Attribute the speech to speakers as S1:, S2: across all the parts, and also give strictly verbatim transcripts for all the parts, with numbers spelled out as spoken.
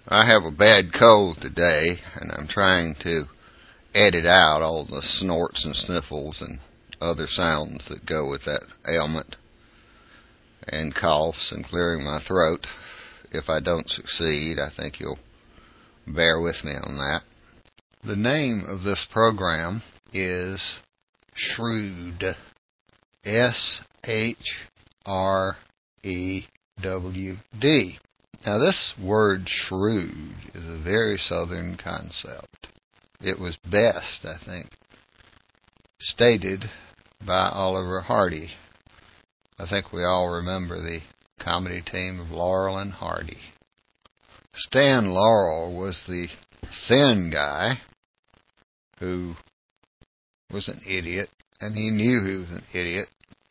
S1: I have a bad cold today, and I'm trying to edit out all the snorts and sniffles and other sounds that go with that ailment, and coughs and clearing my throat. If I don't succeed, I think you'll bear with me on that. The name of this program is Shrewd. S H R E W D. Now, this word shrewd is a very southern concept. It was best, I think, stated by Oliver Hardy. I think we all remember the comedy team of Laurel and Hardy. Stan Laurel was the thin guy who was an idiot, and he knew he was an idiot.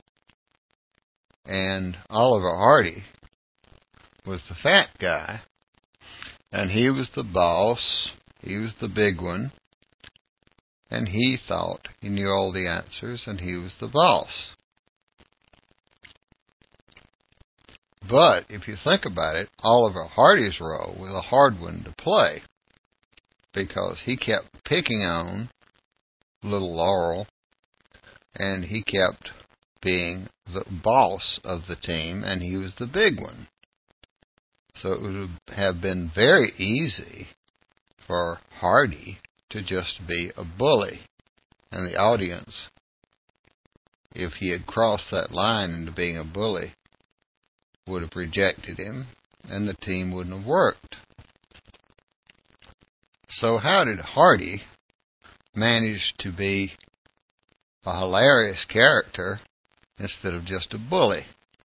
S1: And Oliver Hardy was the fat guy, and he was the boss, he was the big one, and he thought he knew all the answers, and he was the boss. But if you think about it, Oliver Hardy's role was a hard one to play, because he kept picking on little Laurel, and he kept being the boss of the team, and he was the big one. So it would have been very easy for Hardy to just be a bully. And the audience, if he had crossed that line into being a bully, would have rejected him, and the team wouldn't have worked. So how did Hardy manage to be a hilarious character instead of just a bully?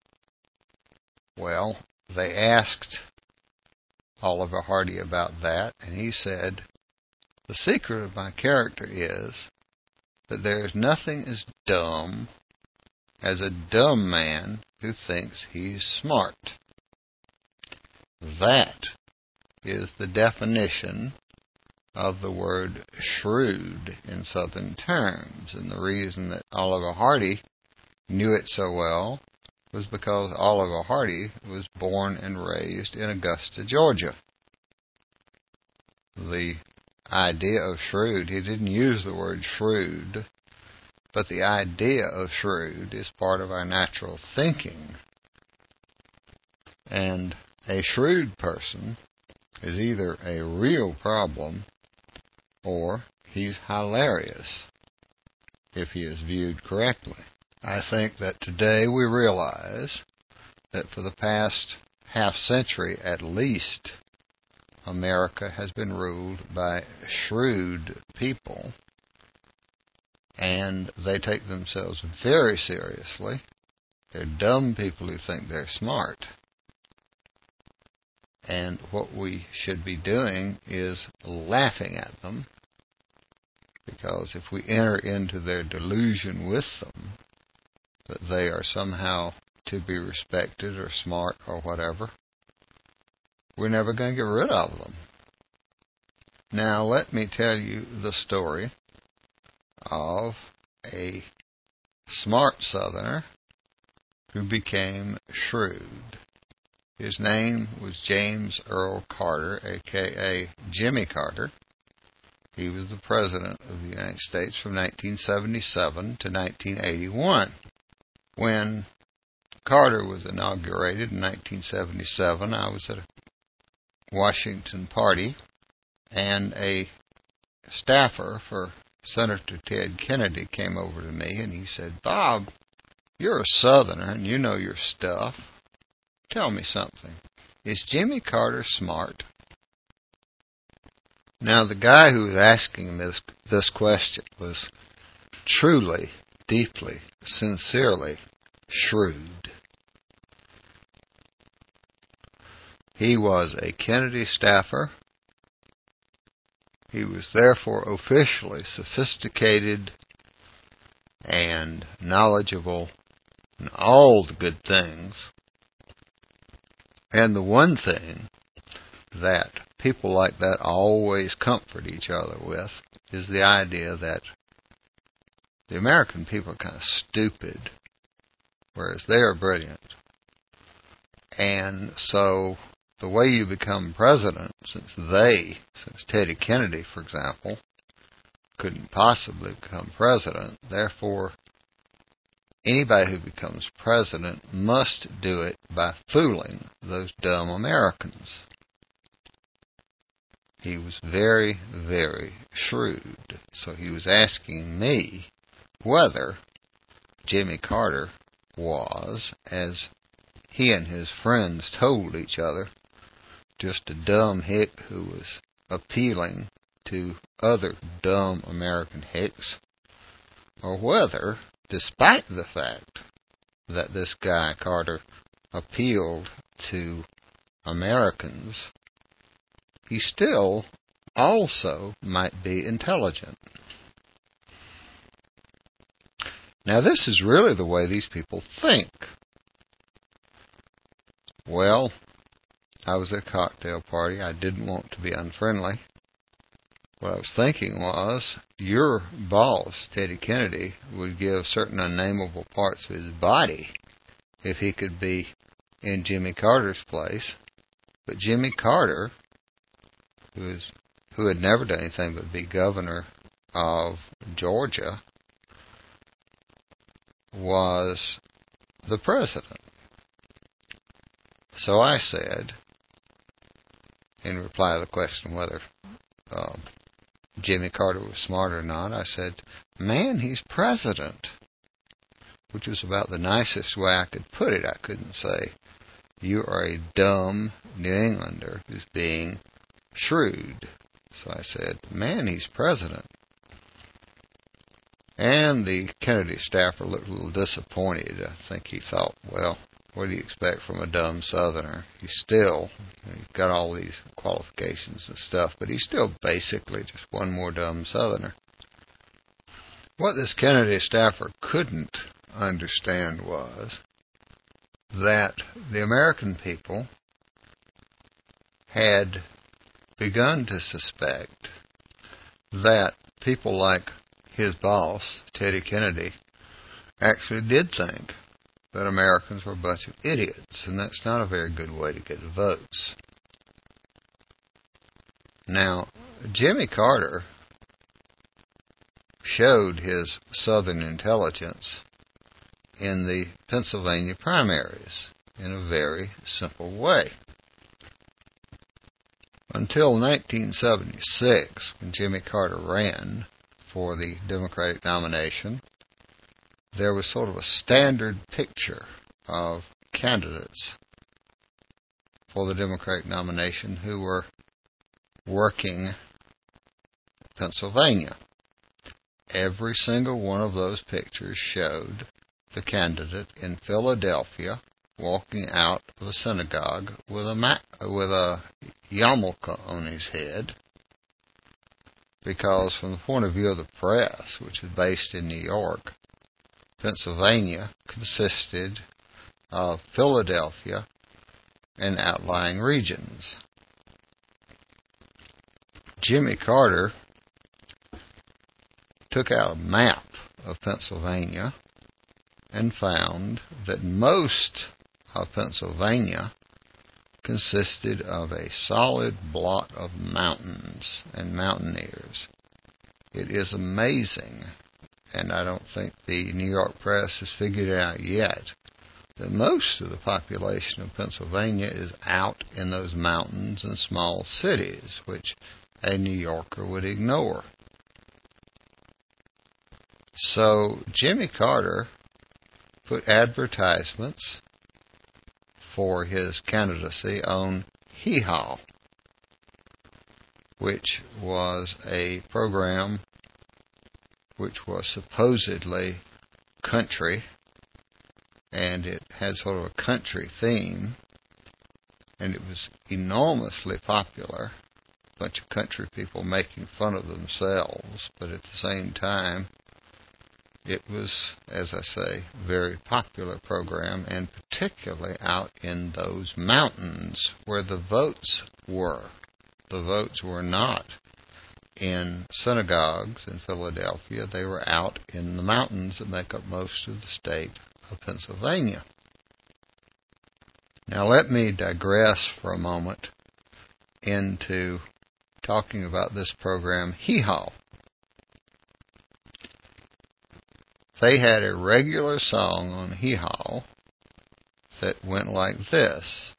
S1: Well, they asked Oliver Hardy about that, and he said, "The secret of my character is that there is nothing as dumb as a dumb man who thinks he's smart." That is the definition of the word shrewd in Southern terms, and the reason that Oliver Hardy knew it so well was because Oliver Hardy was born and raised in Augusta, Georgia. The idea of shrewd, he didn't use the word shrewd, but the idea of shrewd is part of our natural thinking. And a shrewd person is either a real problem or he's hilarious if he is viewed correctly. I think that today we realize that for the past half century at least, America has been ruled by shrewd people, and they take themselves very seriously. They're dumb people who think they're smart. And what we should be doing is laughing at them, because if we enter into their delusion with them, that they are somehow to be respected or smart or whatever, we're never going to get rid of them. Now, let me tell you the story of a smart Southerner who became shrewd. His name was James Earl Carter, a k a. Jimmy Carter. He was the President of the United States from nineteen seventy-seven to nineteen eighty-one. When Carter was inaugurated in nineteen seventy-seven, I was at a Washington party, and a staffer for Senator Ted Kennedy came over to me, and he said, "Bob, you're a Southerner, and you know your stuff. Tell me something. Is Jimmy Carter smart?" Now, the guy who was asking this, this question was truly, deeply, sincerely shrewd. He was a Kennedy staffer. He was therefore officially sophisticated and knowledgeable in all the good things. And the one thing that people like that always comfort each other with is the idea that the American people are kind of stupid, whereas they are brilliant. And so the way you become president, since they, since Teddy Kennedy, for example, couldn't possibly become president, therefore anybody who becomes president must do it by fooling those dumb Americans. He was very, very shrewd. So he was asking me whether Jimmy Carter was, as he and his friends told each other, just a dumb hick who was appealing to other dumb American hicks, or whether, despite the fact that this guy Carter appealed to Americans, he still also might be intelligent. Now, this is really the way these people think. Well, I was at a cocktail party. I didn't want to be unfriendly. What I was thinking was, your boss, Teddy Kennedy, would give certain unnameable parts of his body if he could be in Jimmy Carter's place. But Jimmy Carter, who is who had never done anything but be governor of Georgia, was the president. So I said, in reply to the question whether uh, Jimmy Carter was smart or not, I said, man, he's president, which was about the nicest way I could put it. I couldn't say, you are a dumb New Englander who's being shrewd. So I said, man, he's president. And the Kennedy staffer looked a little disappointed. I think he thought, well, what do you expect from a dumb Southerner? He's still, he's got all these qualifications and stuff, but he's still basically just one more dumb Southerner. What this Kennedy staffer couldn't understand was that the American people had begun to suspect that people like his boss, Teddy Kennedy, actually did think that Americans were a bunch of idiots, and that's not a very good way to get votes. Now, Jimmy Carter showed his Southern intelligence in the Pennsylvania primaries in a very simple way. Until nineteen seventy-six, when Jimmy Carter ran for the Democratic nomination, there was sort of a standard picture of candidates for the Democratic nomination who were working Pennsylvania. Every single one of those pictures showed the candidate in Philadelphia walking out of a synagogue with a ma- with a yarmulke on his head, because from the point of view of the press, which is based in New York, Pennsylvania consisted of Philadelphia and outlying regions. Jimmy Carter took out a map of Pennsylvania and found that most of Pennsylvania consisted of a solid blot of mountains and mountaineers. It is amazing, and I don't think the New York press has figured it out yet, that most of the population of Pennsylvania is out in those mountains and small cities, which a New Yorker would ignore. So Jimmy Carter put advertisements for his candidacy on Hee Haw, which was a program which was supposedly country, and it had sort of a country theme, and it was enormously popular. A bunch of country people making fun of themselves, but at the same time, it was, as I say, a very popular program, and particularly out in those mountains where the votes were. The votes were not in synagogues in Philadelphia. They were out in the mountains that make up most of the state of Pennsylvania. Now let me digress for a moment into talking about this program, Hee Haw. They had a regular song on Hee Haw that went like this: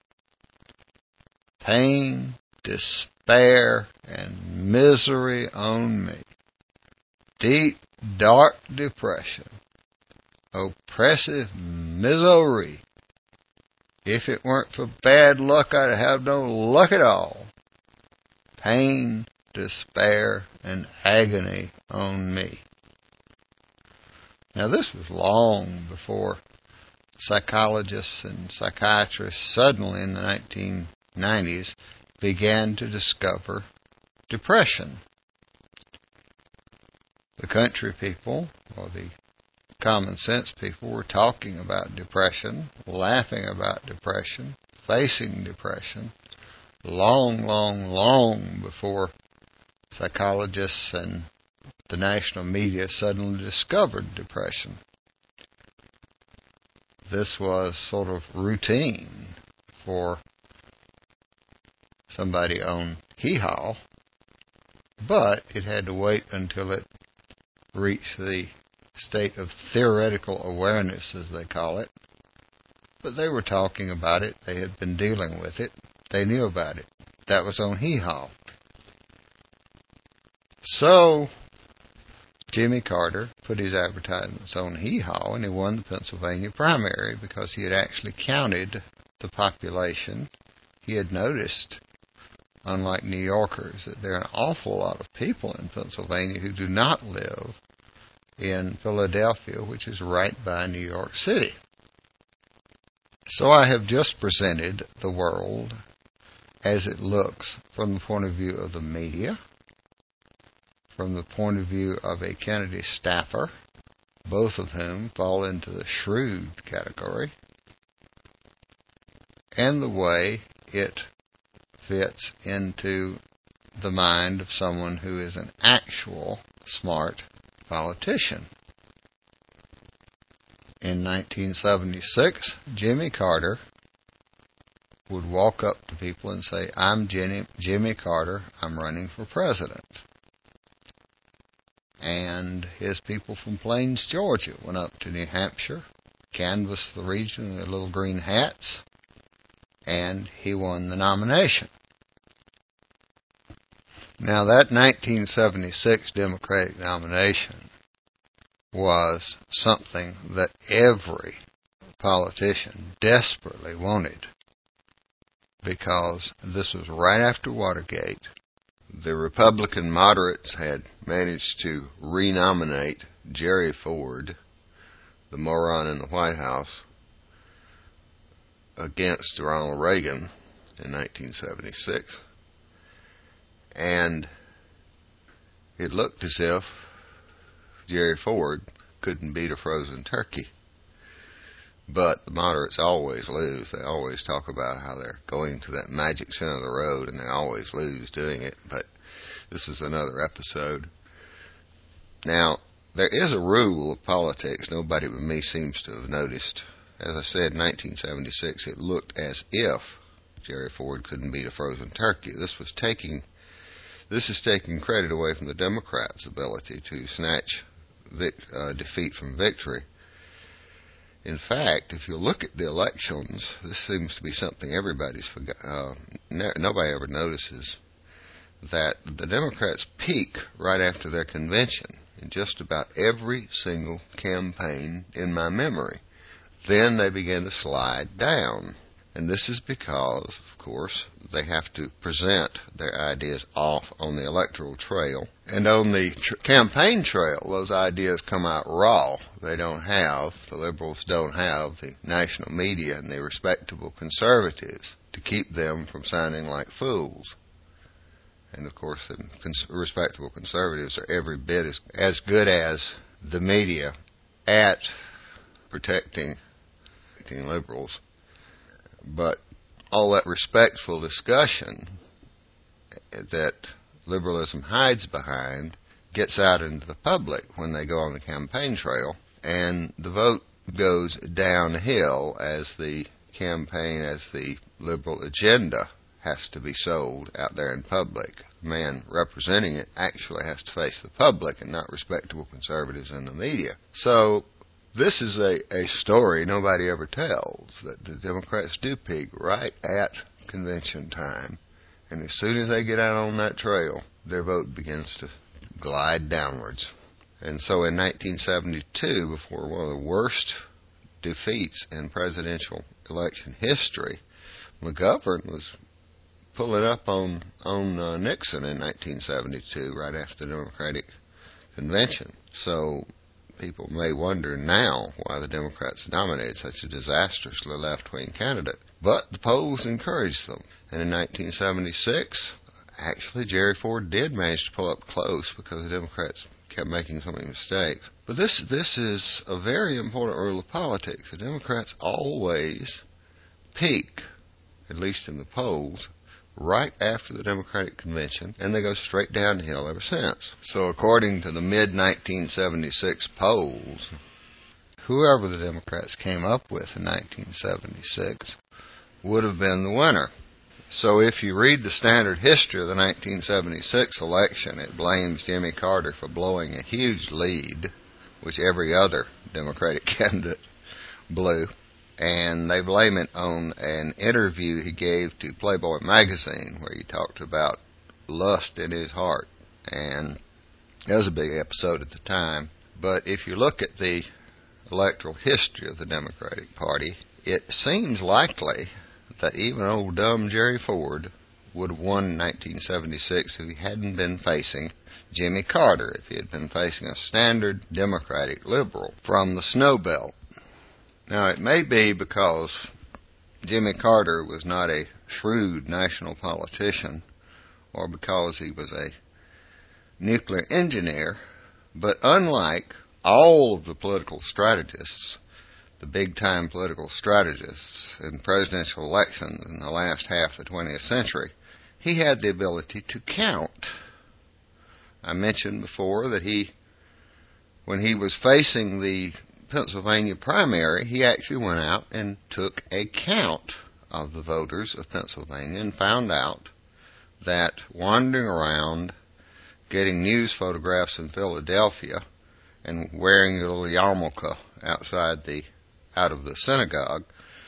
S1: pain, despair, and misery on me. Deep, dark depression. Oppressive misery. If it weren't for bad luck, I'd have no luck at all. Pain, despair, and agony on me. Now, this was long before psychologists and psychiatrists suddenly in the nineteen nineties began to discover depression. The country people, or the common sense people, were talking about depression, laughing about depression, facing depression, long, long, long before psychologists and the national media suddenly discovered depression. This was sort of routine for somebody on Hee Haw, but it had to wait until it reached the state of theoretical awareness, as they call it. But they were talking about it. They had been dealing with it. They knew about it. That was on Hee Haw. So Jimmy Carter put his advertisements on Hee Haw, and he won the Pennsylvania primary because he had actually counted the population. He had noticed, unlike New Yorkers, that there are an awful lot of people in Pennsylvania who do not live in Philadelphia, which is right by New York City. So I have just presented the world as it looks from the point of view of the media, from the point of view of a Kennedy staffer, both of whom fall into the shrewd category, and the way it fits into the mind of someone who is an actual smart politician. In nineteen seventy-six, Jimmy Carter would walk up to people and say, "I'm Jimmy, Jimmy Carter, I'm running for president." And his people from Plains, Georgia, went up to New Hampshire, canvassed the region in their little green hats, and he won the nomination. Now, that nineteen seventy-six Democratic nomination was something that every politician desperately wanted, because this was right after Watergate. The Republican moderates had managed to renominate Jerry Ford, the moron in the White House, against Ronald Reagan in nineteen seventy-six. And it looked as if Jerry Ford couldn't beat a frozen turkey. But the moderates always lose. They always talk about how they're going to that magic center of the road, and they always lose doing it. But this is another episode. Now, there is a rule of politics nobody but me seems to have noticed. As I said, in nineteen seventy-six, it looked as if Jerry Ford couldn't beat a frozen turkey. This was taking, this is taking credit away from the Democrats' ability to snatch vic, uh, defeat from victory. In fact, if you look at the elections, this seems to be something everybody's forgot. Uh, no, nobody ever notices that the Democrats peak right after their convention in just about every single campaign in my memory. Then they begin to slide down. And this is because, of course, they have to present their ideas off on the electoral trail. And on the tr- campaign trail, those ideas come out raw. They don't have, the liberals don't have the national media and the respectable conservatives to keep them from sounding like fools. And, of course, the cons- respectable conservatives are every bit as, as good as the media at protecting, protecting liberals. But all that respectful discussion that liberalism hides behind gets out into the public when they go on the campaign trail, and the vote goes downhill as the campaign as the liberal agenda has to be sold out there in public. The man representing it actually has to face the public and not respectable conservatives in the media. So this is a, a story nobody ever tells, that the Democrats do peak right at convention time. And as soon as they get out on that trail, their vote begins to glide downwards. And so in nineteen seventy-two, before one of the worst defeats in presidential election history, McGovern was pulling up on, on uh, Nixon in nineteen seventy-two, right after the Democratic convention. So people may wonder now why the Democrats nominated such a disastrously left-wing candidate. But the polls encouraged them. And in nineteen seventy-six, actually, Jerry Ford did manage to pull up close because the Democrats kept making so many mistakes. But this this is a very important rule of politics. The Democrats always peak, at least in the polls, right after the Democratic convention, and they go straight downhill ever since. So according to the mid nineteen seventy-six polls, whoever the Democrats came up with in nineteen seventy-six would have been the winner. So if you read the standard history of the nineteen seventy-six election, it blames Jimmy Carter for blowing a huge lead, which every other Democratic candidate blew. And they blame it on an interview he gave to Playboy magazine where he talked about lust in his heart. And that was a big episode at the time. But if you look at the electoral history of the Democratic Party, it seems likely that even old dumb Jerry Ford would have won in nineteen seventy-six if he hadn't been facing Jimmy Carter, if he had been facing a standard Democratic liberal from the Snow Belt. Now, it may be because Jimmy Carter was not a shrewd national politician, or because he was a nuclear engineer, but unlike all of the political strategists, the big-time political strategists in presidential elections in the last half of the twentieth century, he had the ability to count. I mentioned before that he, when he was facing the Pennsylvania primary, he actually went out and took a count of the voters of Pennsylvania and found out that wandering around, getting news photographs in Philadelphia, and wearing a little yarmulke outside the out of the synagogue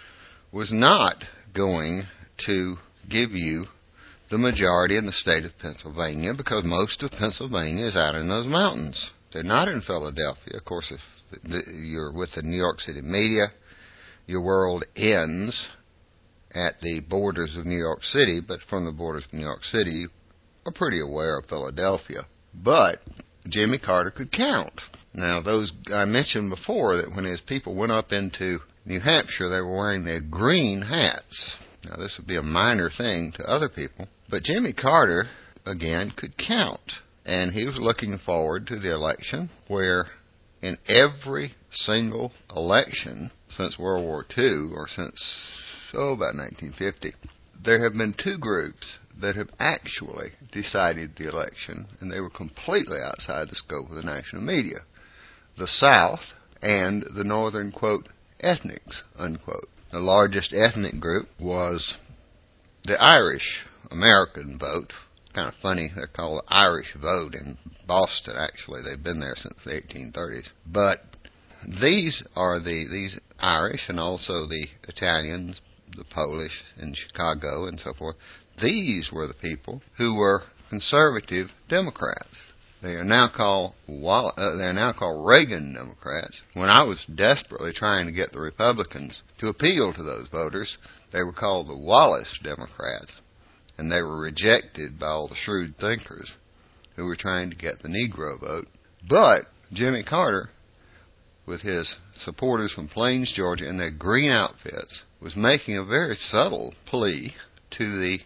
S1: was not going to give you the majority in the state of Pennsylvania, because most of Pennsylvania is out in those mountains. They're not in Philadelphia. Of course, if you're with the New York City media, your world ends at the borders of New York City, but from the borders of New York City, you are pretty aware of Philadelphia. But Jimmy Carter could count. Now, those I mentioned before that when his people went up into New Hampshire, they were wearing their green hats. Now, this would be a minor thing to other people, but Jimmy Carter, again, could count. And he was looking forward to the election where in every single election since World War Two, or since, oh, about nineteen fifty, there have been two groups that have actually decided the election, and they were completely outside the scope of the national media. The South and the Northern, quote, ethnics, unquote. The largest ethnic group was the Irish American vote. Kind of funny, they're called the Irish vote in Boston, actually. They've been there since the eighteen thirties. But these are the these Irish and also the Italians, the Polish in Chicago and so forth. These were the people who were conservative Democrats. They are now called uh, they are now called Reagan Democrats. When I was desperately trying to get the Republicans to appeal to those voters, they were called the Wallace Democrats, and they were rejected by all the shrewd thinkers who were trying to get the Negro vote. But Jimmy Carter, with his supporters from Plains, Georgia, in their green outfits, was making a very subtle plea to the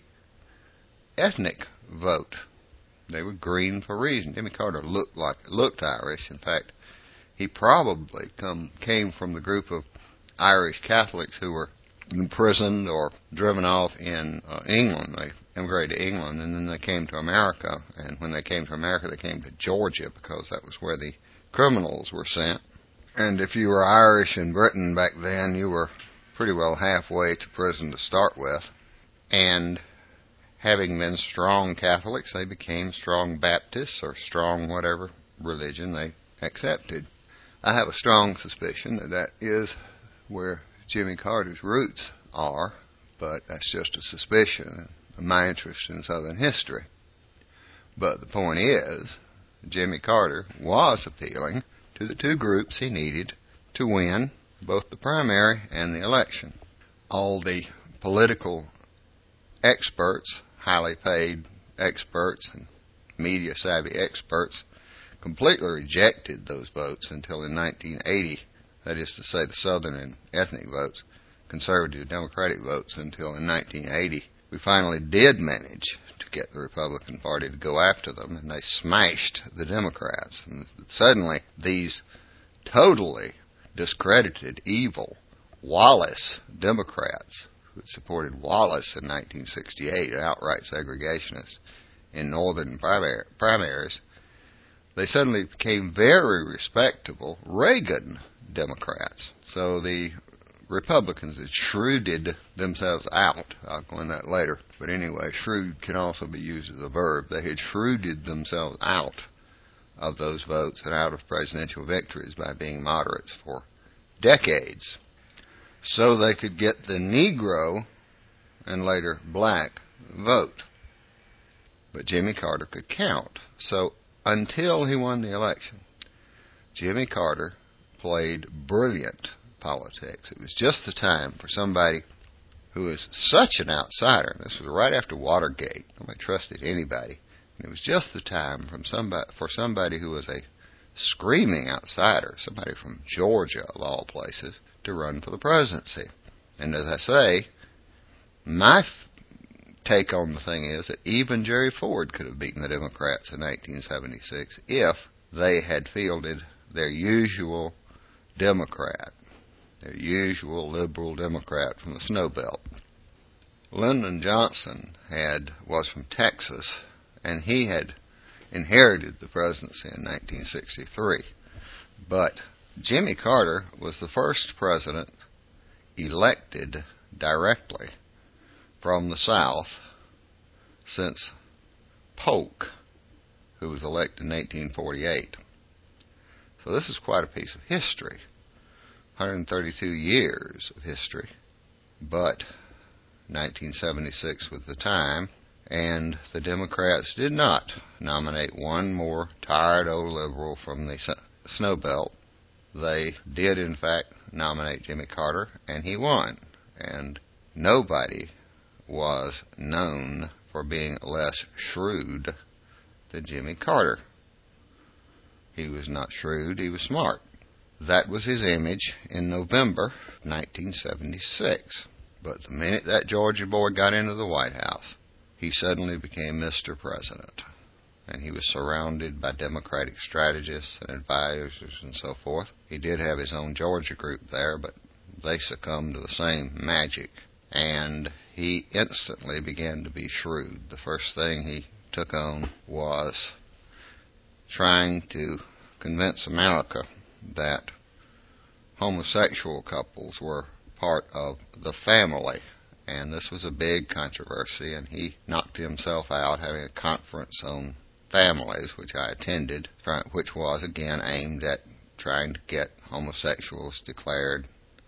S1: ethnic vote. They were green for a reason. Jimmy Carter looked like looked Irish. In fact, he probably come came from the group of Irish Catholics who were imprisoned or driven off in uh, England. They immigrated to England, and then they came to America. And when they came to America, they came to Georgia because that was where the criminals were sent. And if you were Irish in Britain back then, you were pretty well halfway to prison to start with. And having been strong Catholics, they became strong Baptists or strong whatever religion they accepted. I have a strong suspicion that that is where Jimmy Carter's roots are, but that's just a suspicion of my interest in Southern history. But the point is, Jimmy Carter was appealing to the two groups he needed to win both the primary and the election. All the political experts, highly paid experts and media-savvy experts, completely rejected those votes until in nineteen eighty, that is to say the Southern and ethnic votes, conservative Democratic votes, until in nineteen eighty we finally did manage to get the Republican Party to go after them, and they smashed the Democrats. And suddenly these totally discredited, evil Wallace Democrats, who had supported Wallace in nineteen sixty-eight, an outright segregationist in northern primar- primaries, they suddenly became very respectable Reagan Democrats. So the Republicans had shrewded themselves out. I'll go into that later. But anyway, shrewd can also be used as a verb. They had shrewded themselves out of those votes and out of presidential victories by being moderates for decades, so they could get the Negro and later black vote. But Jimmy Carter could count. So until he won the election, Jimmy Carter played brilliant politics. It was just the time for somebody who was such an outsider. This was right after Watergate. Nobody trusted anybody. And it was just the time from somebody, for somebody who was a screaming outsider, somebody from Georgia, of all places, to run for the presidency. And as I say, my f- take on the thing is that even Jerry Ford could have beaten the Democrats in nineteen seventy-six if they had fielded their usual Democrat, their usual liberal Democrat from the Snow Belt. Lyndon Johnson had was from Texas, and he had inherited the presidency in nineteen sixty-three. But Jimmy Carter was the first president elected directly from the South since Polk, who was elected in eighteen forty-eight. So this is quite a piece of history, one hundred thirty-two years of history. But nineteen seventy-six was the time, and the Democrats did not nominate one more tired old liberal from the Snow Belt. They did, in fact, nominate Jimmy Carter, and he won. And nobody was known for being less shrewd than Jimmy Carter. He was not shrewd, he was smart. That was his image in November nineteen seventy-six. But the minute that Georgia boy got into the White House, he suddenly became Mister President. And he was surrounded by Democratic strategists and advisors and so forth. He did have his own Georgia group there, but they succumbed to the same magic. And he instantly began to be shrewd. The first thing he took on was trying to convince America that homosexual couples were part of the family. And this was a big controversy, and he knocked himself out having a conference on families, which I attended, which was again aimed at trying to get homosexuals declared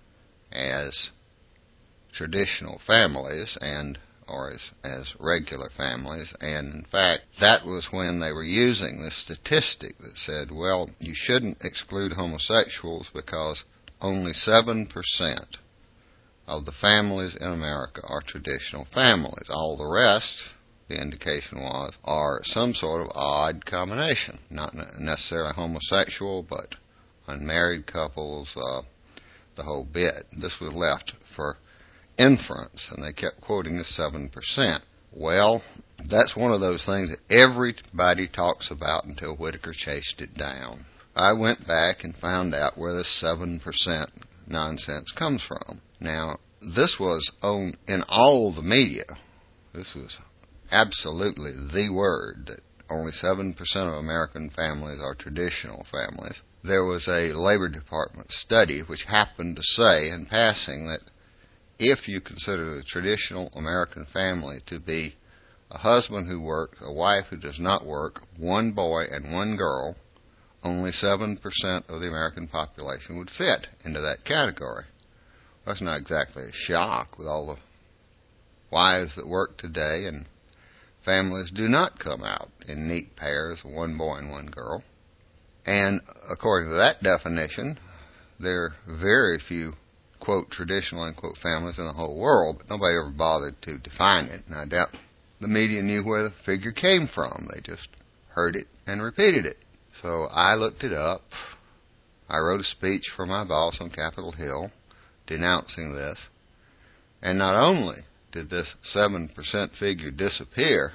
S1: as traditional families and or as, as regular families. And in fact, that was when they were using this statistic that said, well, you shouldn't exclude homosexuals because only seven percent of the families in America are traditional families. All the rest, the indication was, are some sort of odd combination. Not necessarily homosexual, but unmarried couples, uh, the whole bit. This was left for inference, and they kept quoting the seven percent. Well, that's one of those things that everybody talks about until Whitaker chased it down. I went back and found out where this seven percent nonsense comes from. Now, this was on in all the media. This was absolutely the word, that only seven percent of American families are traditional families. There was a Labor Department study which happened to say in passing that if you consider the traditional American family to be a husband who works, a wife who does not work, one boy and one girl, only seven percent of the American population would fit into that category. That's not exactly a shock with all the wives that work today, and families do not come out in neat pairs of one boy and one girl. And according to that definition, there are very few, quote, traditional, unquote, families in the whole world, but nobody ever bothered to define it. And I doubt the media knew where the figure came from. They just heard it and repeated it. So I looked it up. I wrote a speech for my boss on Capitol Hill denouncing this. And not only did this seven percent figure disappear,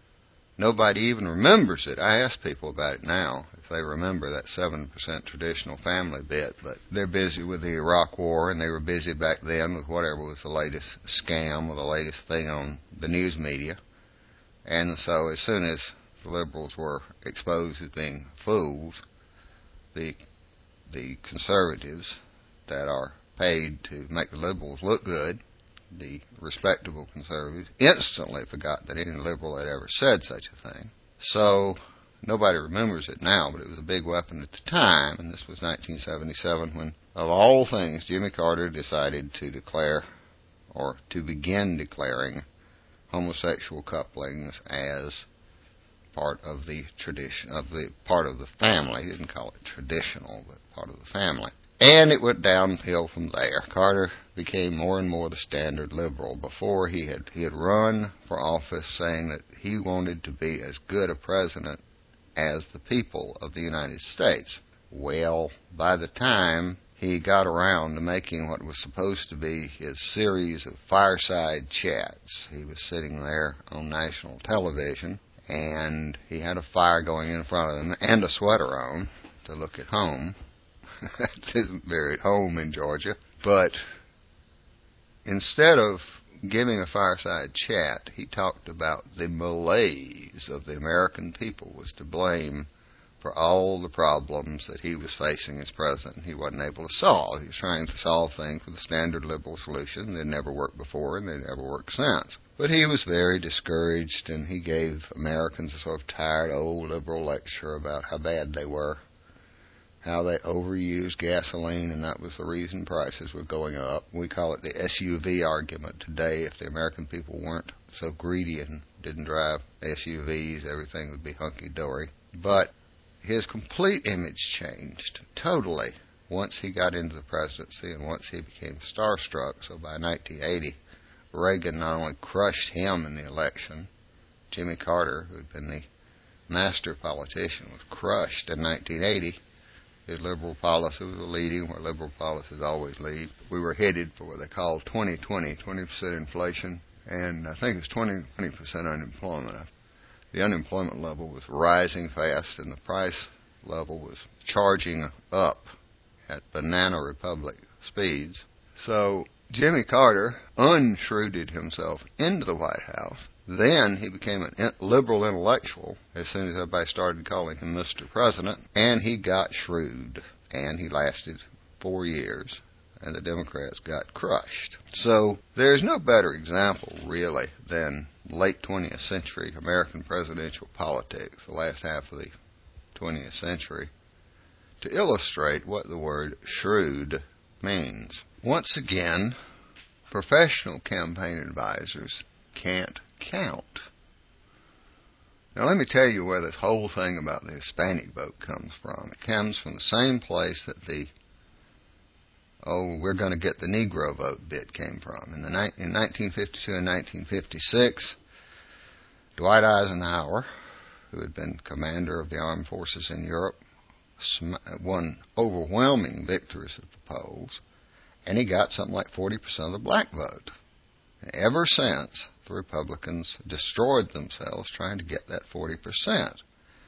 S1: nobody even remembers it. I ask people about it now, if they remember that seven percent traditional family bit, but they're busy with the Iraq War, and they were busy back then with whatever was the latest scam or the latest thing on the news media. And so as soon as the liberals were exposed as being fools, the the conservatives that are paid to make the liberals look good, the respectable conservatives, instantly forgot that any liberal had ever said such a thing. So nobody remembers it now, but it was a big weapon at the time, and this was nineteen seventy-seven when, of all things, Jimmy Carter decided to declare, or to begin declaring, homosexual couplings as part of the tradition, of the part of the family. He didn't call it traditional, but part of the family. And it went downhill from there. Carter became more and more the standard liberal. Before, he had he had run for office saying that he wanted to be as good a president as the people of the United States. Well, by the time he got around to making what was supposed to be his series of fireside chats, he was sitting there on national television, and he had a fire going in front of him and a sweater on to look at home. That isn't very at home in Georgia. But instead of giving a fireside chat, he talked about the malaise of the American people was to blame for all the problems that he was facing as president. He wasn't able to solve. He was trying to solve things with a standard liberal solution that never worked before and that never worked since. But he was very discouraged, and he gave Americans a sort of tired old liberal lecture about how bad they were, how they overused gasoline, and that was the reason prices were going up. We call it the S U V argument today. If the American people weren't so greedy and didn't drive S U Vs, everything would be hunky-dory. But his complete image changed totally once he got into the presidency and once he became starstruck. So by nineteen eighty, Reagan not only crushed him in the election, Jimmy Carter, who had been the master politician, was crushed in nineteen eighty. His liberal policy was leading where liberal policies always lead. We were headed for what they call twenty twenty, twenty percent inflation, and I think it's twenty percent unemployment. The unemployment level was rising fast, and the price level was charging up at Banana Republic speeds. So Jimmy Carter unshrewded himself into the White House. Then he became a liberal intellectual as soon as everybody started calling him Mister President, and he got shrewd, and he lasted four years, and the Democrats got crushed. So there's no better example, really, than late twentieth century American presidential politics, the last half of the twentieth century, to illustrate what the word shrewd means. Once again, professional campaign advisors can't count. Now let me tell you where this whole thing about the Hispanic vote comes from. It comes from the same place that the oh, we're going to get the Negro vote bit came from. In, the, in nineteen fifty-two and nineteen fifty-six, Dwight Eisenhower, who had been commander of the armed forces in Europe, won overwhelming victories at the polls, and he got something like forty percent of the black vote. And ever since, the Republicans destroyed themselves trying to get that forty percent.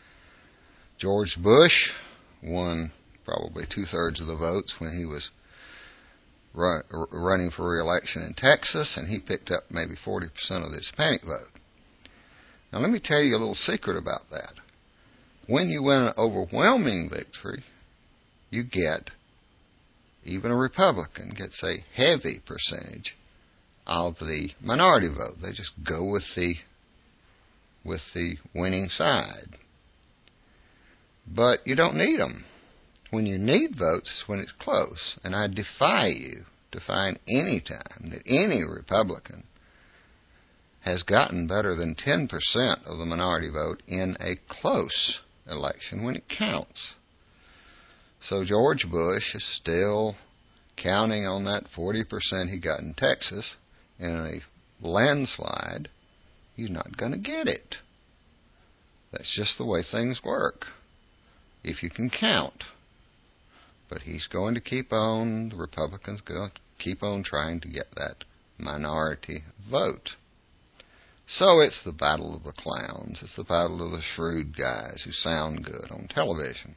S1: George Bush won probably two-thirds of the votes when he was run, running for re-election in Texas, and he picked up maybe forty percent of the Hispanic vote. Now let me tell you a little secret about that. When you win an overwhelming victory, you get, even a Republican gets a heavy percentage of the minority vote. They just go with the with the winning side. But you don't need them. When you need votes is when it's close. And I defy you to find any time that any Republican has gotten better than ten percent of the minority vote in a close election when it counts. So George Bush is still counting on that forty percent he got in Texas in a landslide. He's not going to get it. That's just the way things work, if you can count. But he's going to keep on, the Republicans going to keep on trying to get that minority vote. So it's the battle of the clowns. It's the battle of the shrewd guys who sound good on television.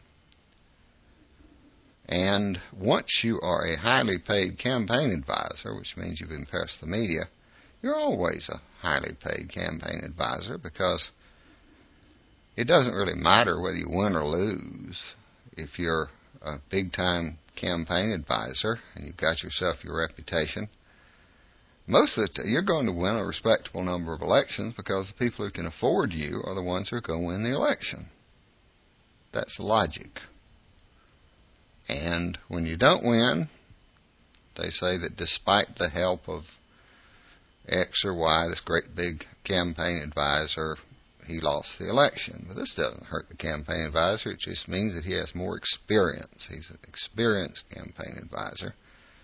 S1: And once you are a highly paid campaign advisor, which means you've impressed the media, you're always a highly paid campaign advisor, because it doesn't really matter whether you win or lose. If you're a big-time campaign advisor and you've got yourself your reputation, most of the time you're going to win a respectable number of elections, because the people who can afford you are the ones who are going to win the election. That's logic. And when you don't win, they say that despite the help of X or Y, this great big campaign advisor, he lost the election. But this doesn't hurt the campaign advisor. It just means that he has more experience. He's an experienced campaign advisor.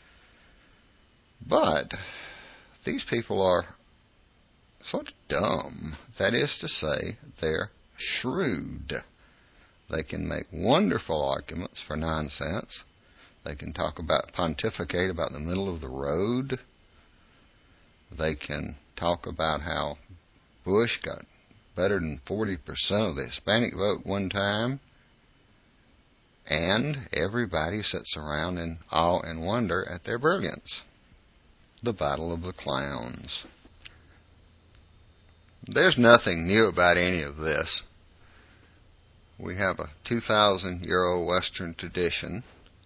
S1: But these people are sort of dumb. That is to say, they're shrewd. They can make wonderful arguments for nonsense. They can talk about, pontificate about the middle of the road. They can talk about how Bush got better than forty percent of the Hispanic vote one time. And everybody sits around in awe and wonder at their brilliance. The battle of the clowns. There's nothing new about any of this. We have a two thousand year old Western tradition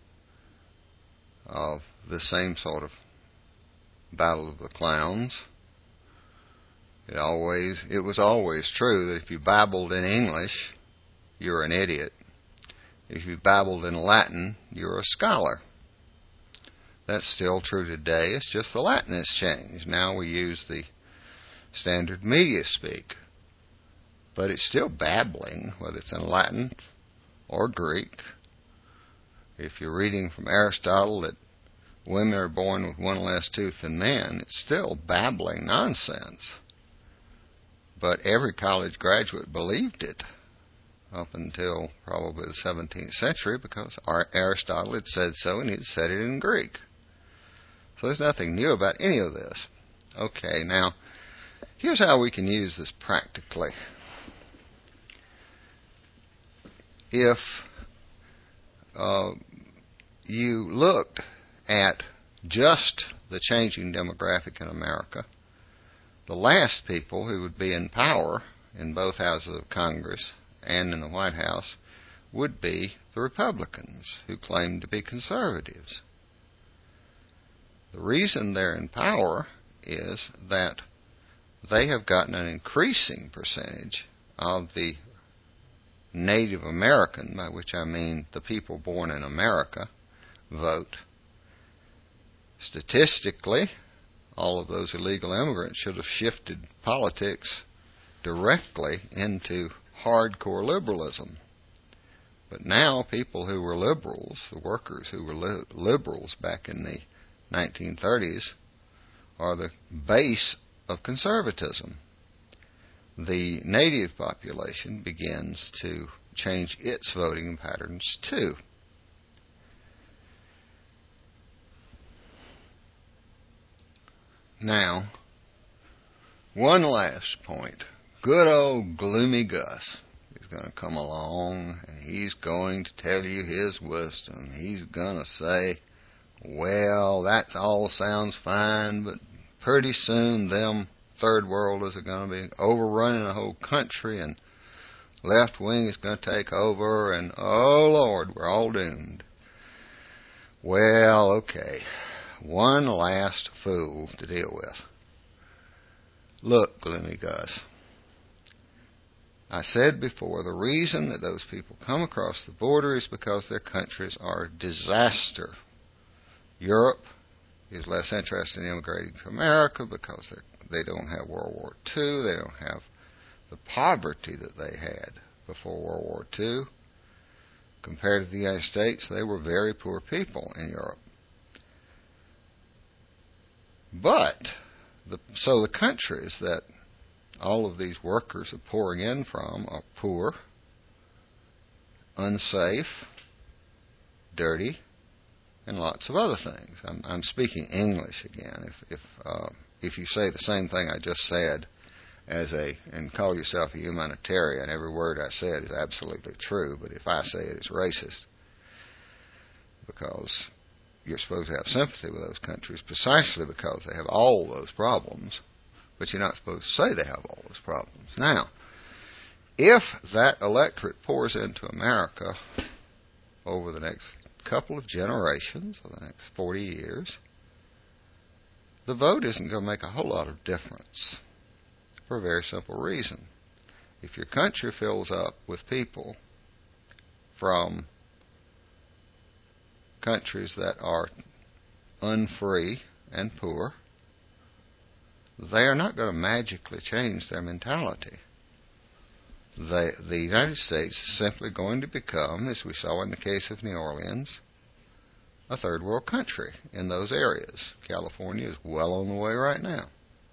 S1: of the same sort of battle of the clowns. It always, it was always true that if you babbled in English, you were an idiot. If you babbled in Latin, you were a scholar. That's still true today. It's just the Latin has changed. Now we use the standard media speak. But it's still babbling, whether it's in Latin or Greek. If you're reading from Aristotle that women are born with one less tooth than men, it's still babbling nonsense. But every college graduate believed it up until probably the seventeenth century, because Aristotle had said so, and he'd said it in Greek. So there's nothing new about any of this. Okay, now, here's how we can use this practically. If uh, you looked at just the changing demographic in America, the last people who would be in power in both houses of Congress and in the White House would be the Republicans, who claim to be conservatives. The reason they're in power is that they have gotten an increasing percentage of the Native American, by which I mean the people born in America, vote. Statistically, all of those illegal immigrants should have shifted politics directly into hardcore liberalism. But now people who were liberals, the workers who were li- liberals back in the nineteen thirties, are the base of conservatism. The native population begins to change its voting patterns too. Now, one last point. Good old Gloomy Gus is going to come along, and he's going to tell you his wisdom. He's going to say, well, that all sounds fine, but pretty soon them third worlders are going to be overrunning the whole country, and left wing is going to take over, and oh Lord, we're all doomed. Well, okay. One last fool to deal with. Look, Gloomy Gus, I said before, the reason that those people come across the border is because their countries are a disaster. Europe is less interested in immigrating to America because they don't have World War Two. They don't have the poverty that they had before World War Two. Compared to the United States, they were very poor people in Europe. But, the, so the countries that all of these workers are pouring in from are poor, unsafe, dirty, and lots of other things. I'm, I'm speaking English again. If if uh, if you say the same thing I just said as a and call yourself a humanitarian, every word I said is absolutely true. But if I say it, it's racist, because you're supposed to have sympathy with those countries precisely because they have all those problems. But you're not supposed to say they have all those problems. Now, if that electorate pours into America over the next couple of generations, or the next forty years, the vote isn't going to make a whole lot of difference for a very simple reason. If your country fills up with people from countries that are unfree and poor, they are not going to magically change their mentality. They, the United States is simply going to become, as we saw in the case of New Orleans, a third world country in those areas. California is well on the way right now.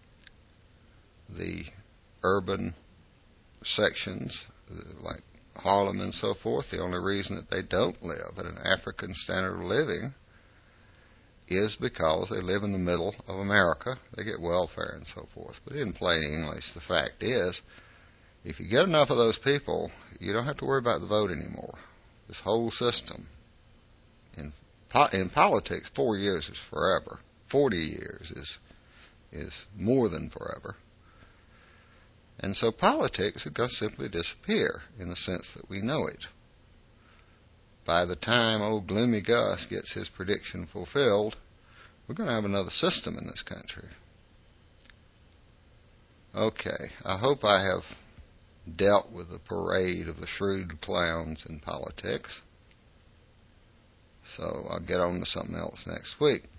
S1: The urban sections, like Harlem and so forth, the only reason that they don't live at an African standard of living is because they live in the middle of America. They get welfare and so forth. But in plain English, the fact is, if you get enough of those people, you don't have to worry about the vote anymore. This whole system. In, po- in politics, four years is forever. Forty years is is more than forever. And so politics is going to simply disappear in the sense that we know it. By the time old Gloomy Gus gets his prediction fulfilled, we're going to have another system in this country. Okay, I hope I have dealt with the parade of the shrewd clowns in politics. So I'll get on to something else next week.